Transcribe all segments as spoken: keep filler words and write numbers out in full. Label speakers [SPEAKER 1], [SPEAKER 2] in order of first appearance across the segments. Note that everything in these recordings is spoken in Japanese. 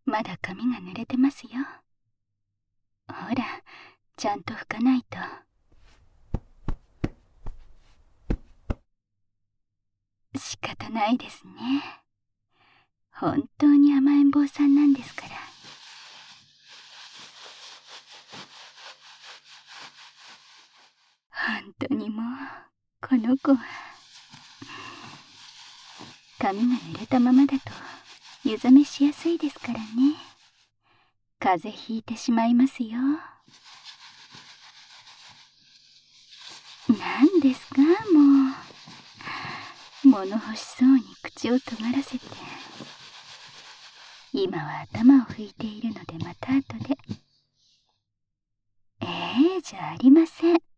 [SPEAKER 1] まだ髪が濡れてますよ。ほら、ちゃんと拭かないと。仕方ないですね。本当に甘えん坊さんなんですから。本当にもう、この子は。髪が濡れたままだと湯冷めしやすいですからね。風邪ひいてしまいますよ。何ですか、もう。物欲しそうに口を尖らせて。今は頭を拭いているのでまた後で。ええじゃありません。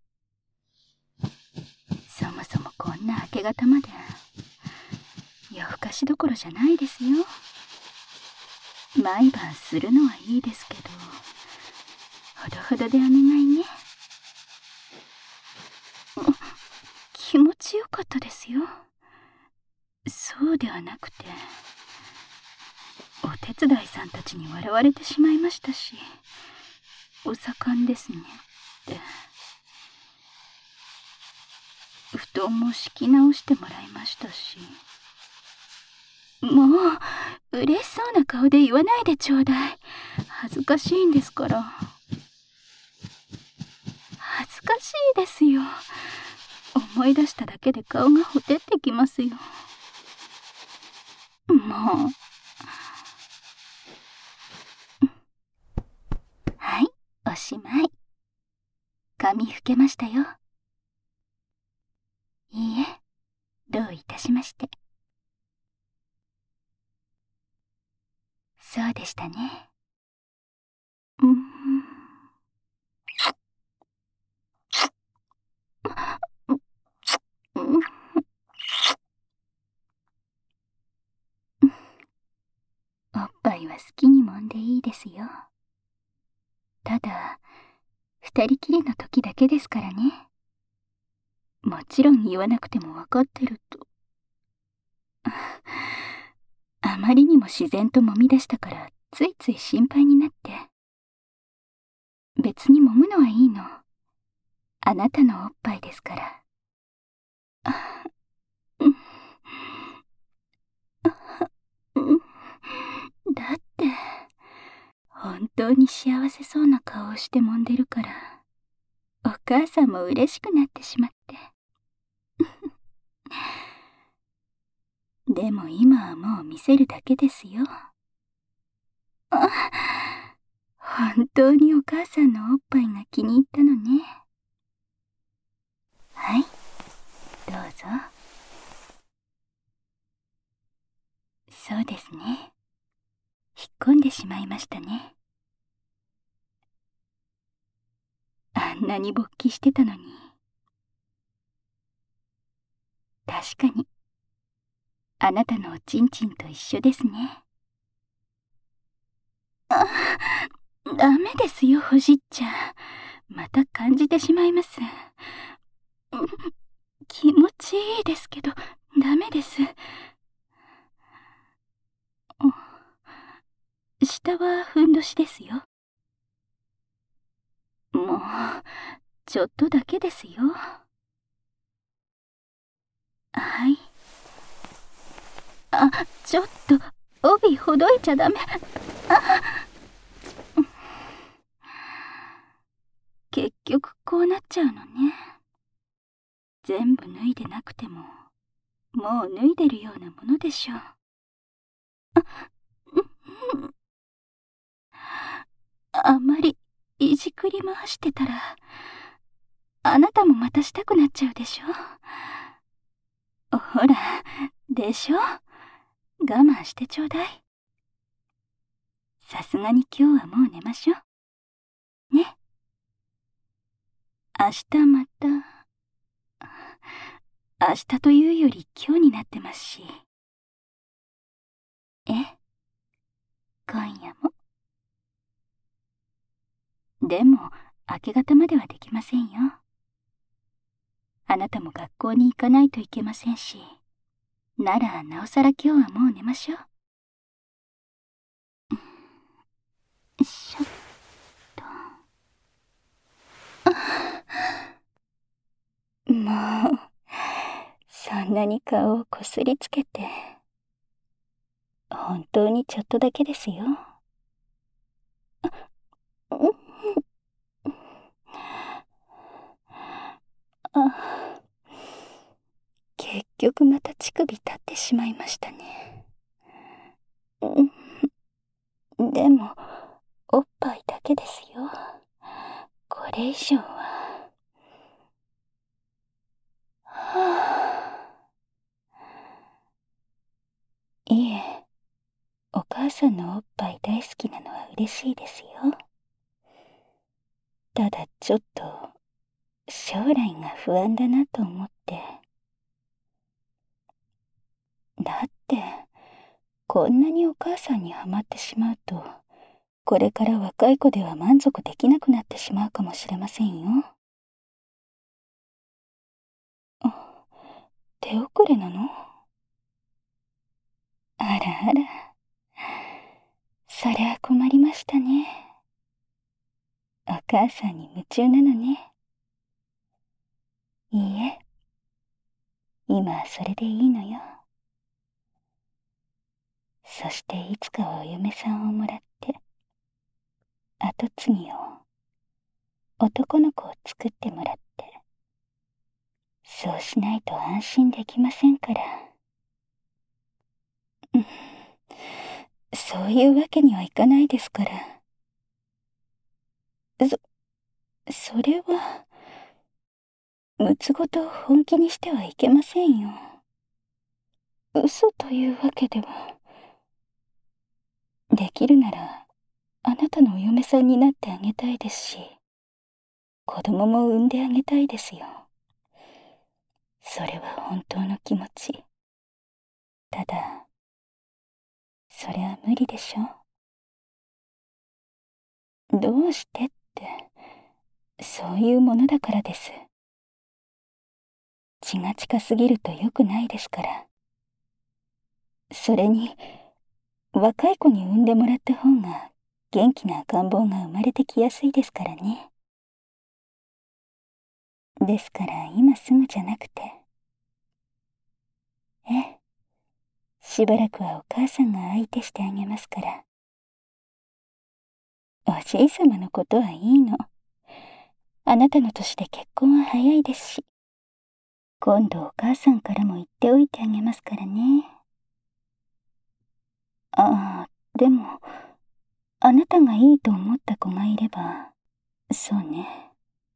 [SPEAKER 1] そもそもこんな明け方まで夜更かしどころじゃないですよ。毎晩するのはいいですけど、ほどほどでお願いね。気持ちよかったですよ。そうではなくて、お手伝いさんたちに笑われてしまいましたし、お盛んですねって。布団も敷き直してもらいましたし。もう嬉しそうな顔で言わないでちょうだい。恥ずかしいんですから。恥ずかしいですよ。思い出しただけで顔がほてってきますよ。もう。はい、おしまい。髪拭けましたよ。いいえ、どういたしまして。そうでしたね。うん。おっぱいは好きに揉んでいいですよ。ただ、二人きりの時だけですからね。もちろん言わなくてもわかってると。あまりにも自然と揉み出したからついつい心配になって。別に揉むのはいいの。あなたのおっぱいですから。だって、本当に幸せそうな顔をして揉んでるから、お母さんも嬉しくなってしまって。でも今はもう見せるだけですよ。あ、本当にお母さんのおっぱいが気に入ったのね。はい、どうぞ。そうですね。引っ込んでしまいましたね。あんなに勃起してたのに。確かに、あなたのおちんちんと一緒ですね。あ、ダメですよ、ほじっちゃん。また感じてしまいます。気持ちいいですけど、ダメです。下はふんどしですよ。もう、ちょっとだけですよ。はい。あ、ちょっと、帯ほどいちゃダメ。あ、結局こうなっちゃうのね。全部脱いでなくても、もう脱いでるようなものでしょう。あんまりいじくり回してたら、あなたもまたしたくなっちゃうでしょ。ほら、でしょ。我慢してちょうだい。さすがに今日はもう寝ましょう。ね。明日また、明日というより今日になってますし。え、今夜も。でも、明け方まではできませんよ。あなたも学校に行かないといけませんし。なら、なおさら今日はもう寝ましょう。 しょっと。もう、そんなに顔をこすりつけて。本当にちょっとだけですよ。あ、結局また乳首立ってしまいましたね。でも、おっぱいだけですよ。これ以上は。はあ、いえ、お母さんのおっぱい大好きなのは嬉しいですよ。ただちょっと、将来が不安だなと思って。だって、こんなにお母さんにはまってしまうと、これから若い子では満足できなくなってしまうかもしれませんよ。あ、手遅れなの？あらあら。そりゃ困りましたね。お母さんに夢中なのね。いいえ、今はそれでいいのよ。そしていつかはお嫁さんをもらって、後継ぎを、男の子を作ってもらって、そうしないと安心できませんから。うん、そういうわけにはいかないですから。そ、それは、むつごと本気にしてはいけませんよ。嘘というわけでは。できるなら、あなたのお嫁さんになってあげたいですし、子供も産んであげたいですよ。それは本当の気持ち。ただ、それは無理でしょ。どうしてって、そういうものだからです。血が近すぎると良くないですから。それに、若い子に産んでもらった方が、元気な赤ん坊が生まれてきやすいですからね。ですから今すぐじゃなくて。ええ。しばらくはお母さんが相手してあげますから。おじいさまのことはいいの。あなたの年で結婚は早いですし。今度お母さんからも言っておいてあげますからね。ああ、でも、あなたがいいと思った子がいれば、そうね。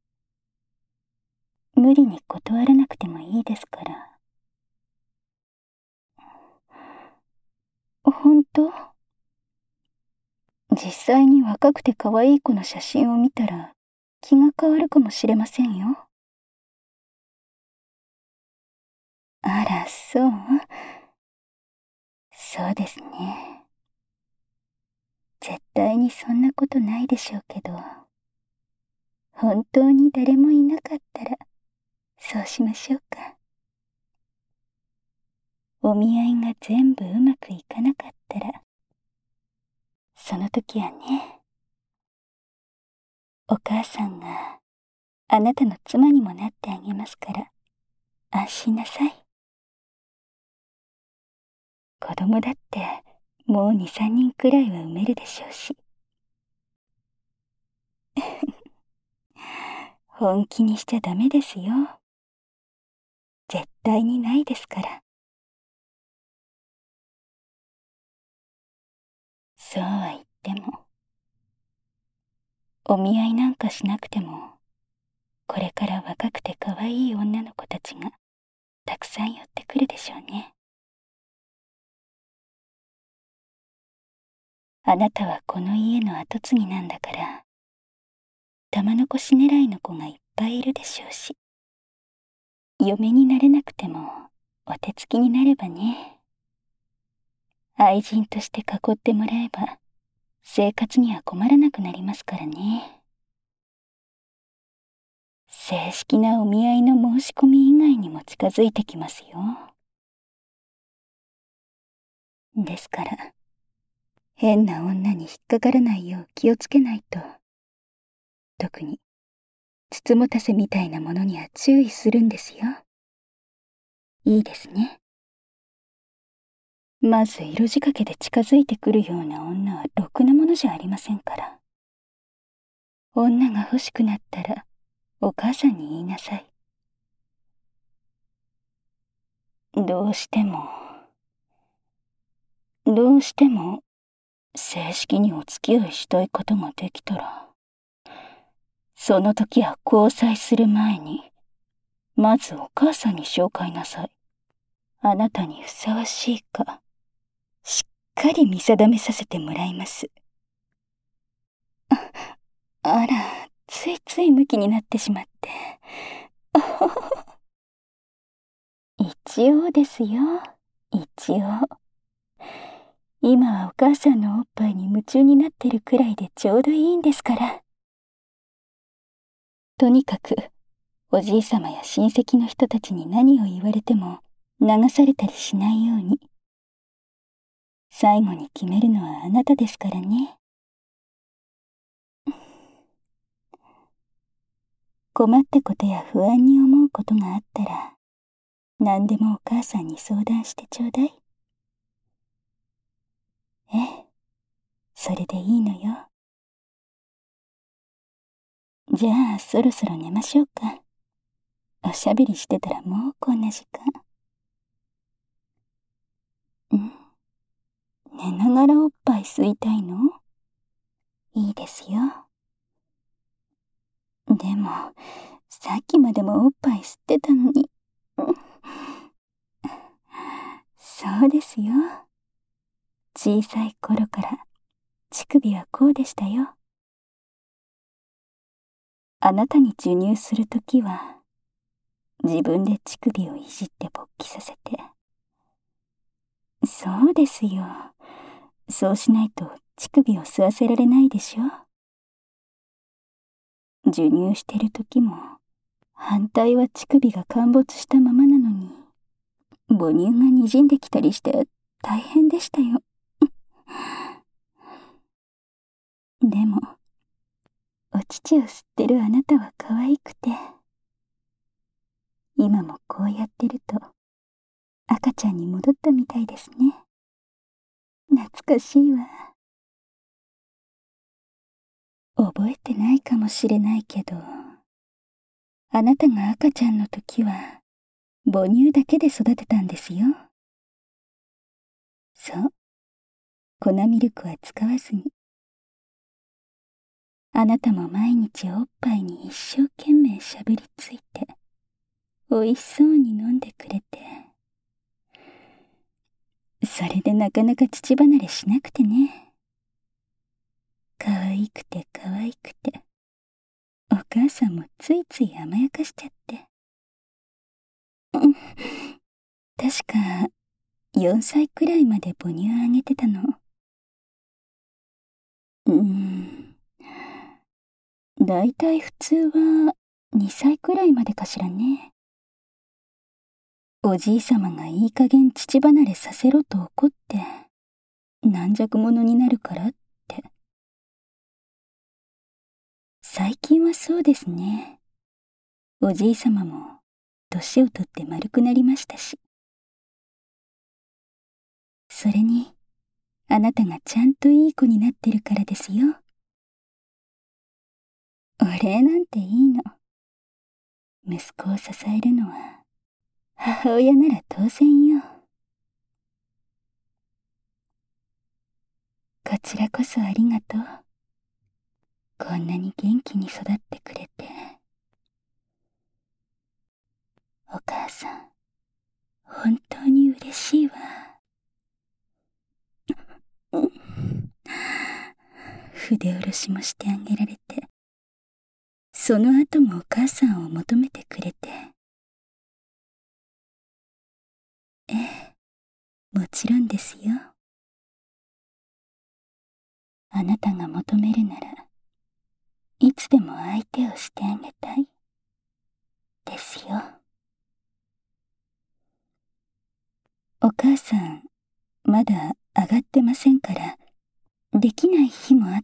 [SPEAKER 1] 無理に断らなくてもいいですから。本当？実際に若くて可愛い子の写真を見たら気が変わるかもしれませんよ。あら、そう。そうですね。絶対にそんなことないでしょうけど、本当に誰もいなかったら、そうしましょうか。お見合いが全部うまくいかなかったら、その時はね、お母さんがあなたの妻にもなってあげますから、安心なさい。子供だってもう二三人くらいは産めるでしょうし。本気にしちゃダメですよ。絶対にないですから。そうは言っても、お見合いなんかしなくても、これから若くて可愛い女の子たちがたくさん寄ってくるでしょうね。あなたはこの家の跡継ぎなんだから、玉のこし狙いの子がいっぱいいるでしょうし、嫁になれなくてもお手つきになればね、愛人として囲ってもらえば、生活には困らなくなりますからね。正式なお見合いの申し込み以外にも近づいてきますよ。ですから、 変な女に引っかからないよう気をつけないと。特に、つつもたせみたいなものには注意するんですよ。いいですね。まず色仕掛けで近づいてくるような女はろくなものじゃありませんから。女が欲しくなったら、お母さんに言いなさい。どうしても、どうしても、正式にお付き合いしたい方ができたら、その時は交際する前に、まずお母さんに紹介なさい。あなたにふさわしいか、しっかり見定めさせてもらいます。あ、あら、ついついムキになってしまって。一応ですよ、一応。今はお母さんのおっぱいに夢中になってるくらいでちょうどいいんですから。とにかく、おじいさまや親戚の人たちに何を言われても流されたりしないように。最後に決めるのはあなたですからね。困ったことや不安に思うことがあったら、何でもお母さんに相談してちょうだい。ええ、それでいいのよ。じゃあ、そろそろ寝ましょうか。おしゃべりしてたらもうこんな時間。ん？寝ながらおっぱい吸いたいの？いいですよ。でも、さっきまでもおっぱい吸ってたのに。そうですよ。小さい頃から乳首はこうでしたよ。あなたに授乳するときは、自分で乳首をいじって勃起させて。そうですよ。そうしないと乳首を吸わせられないでしょ。授乳してるときも、反対は乳首が陥没したままなのに、母乳が滲んできたりして大変でしたよ。でも、お乳を吸ってるあなたは可愛くて、今もこうやってると、赤ちゃんに戻ったみたいですね。懐かしいわ。覚えてないかもしれないけど、あなたが赤ちゃんの時は、母乳だけで育てたんですよ。そう。粉ミルクは使わずに。あなたも毎日おっぱいに一生懸命しゃぶりついて、おいしそうに飲んでくれて。それでなかなか乳離れしなくてね。可愛くて可愛くて。お母さんもついつい甘やかしちゃって。うん。確か、よんさいくらいまで母乳あげてたの。うーん。だいたい普通はにさいくらいまでかしらね。おじいさまがいい加減乳離れさせろと怒って、軟弱者になるからって。最近はそうですね。おじいさまも年をとって丸くなりましたし。それに、あなたがちゃんといい子になってるからですよ。お礼なんていいの。息子を支えるのは、母親なら当然よ。こちらこそありがとう。こんなに元気に育ってくれて。お母さん、本当に嬉しいわ。筆下ろしもしてあげられて、その後もお母さんを求めてくれて。ええ、もちろんですよ。あなたが求めるなら、いつでも相手をしてあげたい。ですよ。お母さん、まだ上がってませんから、 できない日もあって、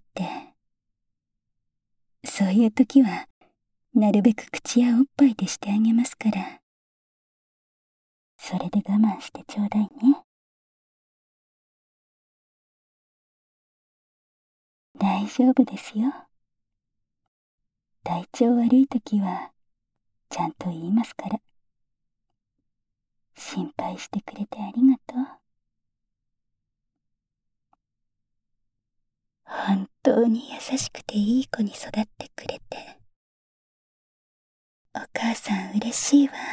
[SPEAKER 1] そういう時はなるべく口やおっぱいでしてあげますから、それで我慢してちょうだいね。大丈夫ですよ。体調悪い時はちゃんと言いますから。心配してくれてありがとう。本当に優しくていい子に育ってくれて、お母さん嬉しいわ。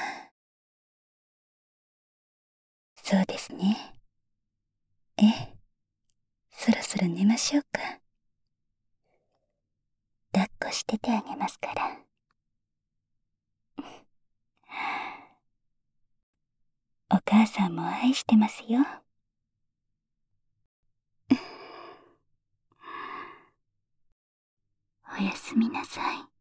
[SPEAKER 1] そうですね。ええ、そろそろ寝ましょうか。抱っこしててあげますから。お母さんも愛してますよ。おやすみなさい。